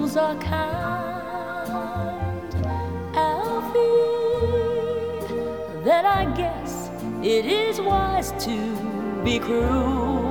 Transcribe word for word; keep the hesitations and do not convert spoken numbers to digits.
fools are kind, Alfie, then I guess it is wise to be cruel.